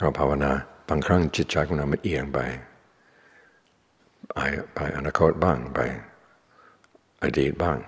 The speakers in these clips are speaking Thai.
เราภาวนาบางครั้งจิตใจของเรามันเอียงไปอนาคตบ้างไปอดีตบ้าง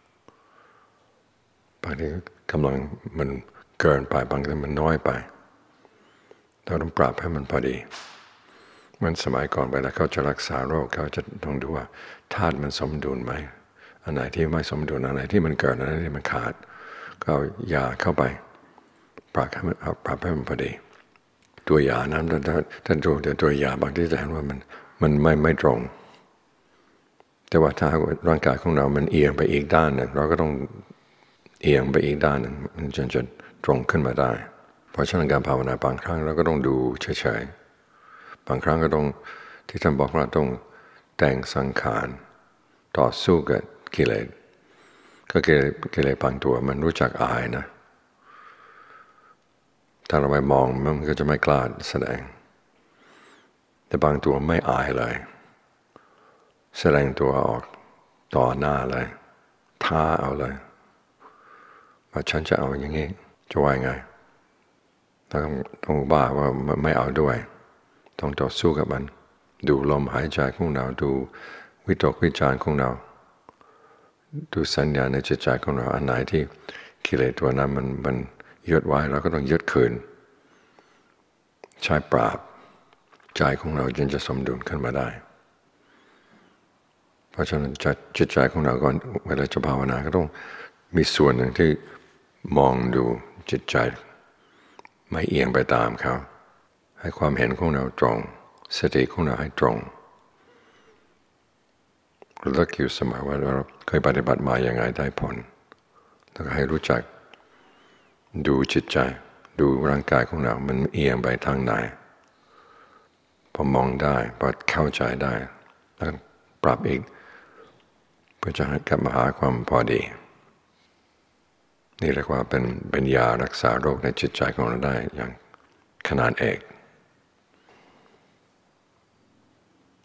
บางทีกำลังมันเกินไปบางทีมันน้อยไปเราต้องปรับให้มันพอดีเหมือนสมัยก่อนเวลาเขาจะรักษาโรคเขาจะต้องดูว่าธาตุมันสมดุลไหมอันไหนที่ไม่สมดุลอันไหนที่มันเกินอันไหนที่มันขาดก็เอายาเข้าไปปรับให้มันพอดีตัวยานั้นท่านดูแต่ตัวยาบางทีจะเห็นว่ามันไม่ตรงแต่ว่าถ้าร่างกายของเรามันเอียงไปอีกด้านหนึ่งเราก็ต้องเอียงไปอีกด้านหนึ่งมันจะตรงขึ้นมาได้เพราะฉะนั้นการภาวนาบางครั้งเราก็ต้องดูเฉยๆบางครั้งก็ต้องที่ท่านบอกว่าต้องแต่งสังขารต่อสู้กับกิเลสก็กิเลสบางตัวมันรู้จักอายนะถ้าเราไปมองมันก็จะไม่กล้าแสดงแต่บางตัวไม่อายเลยแสดงตัวออกต่อหน้าเลยท้าเอาเลยว่าฉันจะเอาอย่างนี้จะว่าไงต้องบ้าว่าไม่เอาด้วยต้องต่อสู้กับมันดูลมหายใจของเราดูวิตกวิจารของเราดูสัญญาในจิตใจของเราอันไหนที่กิเลสตัวนั้นมันยึดไว้เราก็ต้องยึดคืนใช้ปราบใจของเราจึงจะสมดุลขึ้นมาได้เพราะฉะนั้นจิตใจของเราก่อนเวลาจะภาวนาก็ต้องมีส่วนหนึ่งที่มองดูจิตใจไม่เอียงไปตามเขาให้ความเห็นของเราตรงสติของเราให้ตรงระลึกอยู่เสมอว่าเราเคยปฏิบัติมาอย่างไรได้ผลแล้วก็ให้รู้จักดูจิตใจดูร่างกายของเรามันเอียงไปทางไหนพอมองได้พอเข้าใจได้แล้วปรับอีกเพื่อจะให้กลับมาหาความพอดีนี่เรียกว่าเป็นยารักษาโรคในจิตใจของเราได้อย่างขนาดเอก